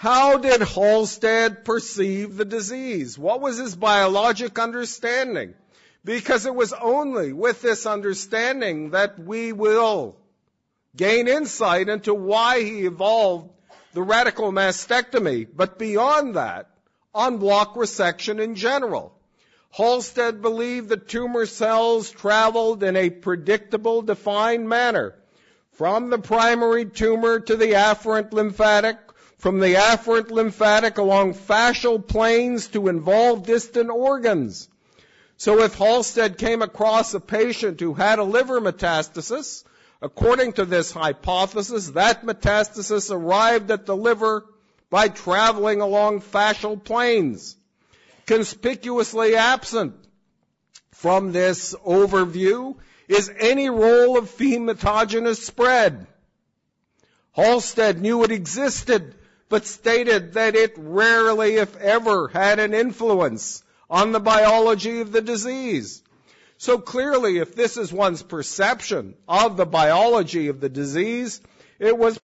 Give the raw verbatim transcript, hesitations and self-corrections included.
How did Halsted perceive the disease? What was his biologic understanding? Because it was only with this understanding that we will gain insight into why he evolved the radical mastectomy, but beyond that, on block resection in general. Halsted believed that tumor cells traveled in a predictable, defined manner from the primary tumor to the afferent lymphatic, from the afferent lymphatic along fascial planes to involve distant organs. So if Halsted came across a patient who had a liver metastasis, according to this hypothesis, that metastasis arrived at the liver by traveling along fascial planes. Conspicuously absent from this overview is any role of hematogenous spread. Halsted knew it existed, but stated that it rarely, if ever, had an influence on the biology of the disease. So clearly, if this is one's perception of the biology of the disease, it was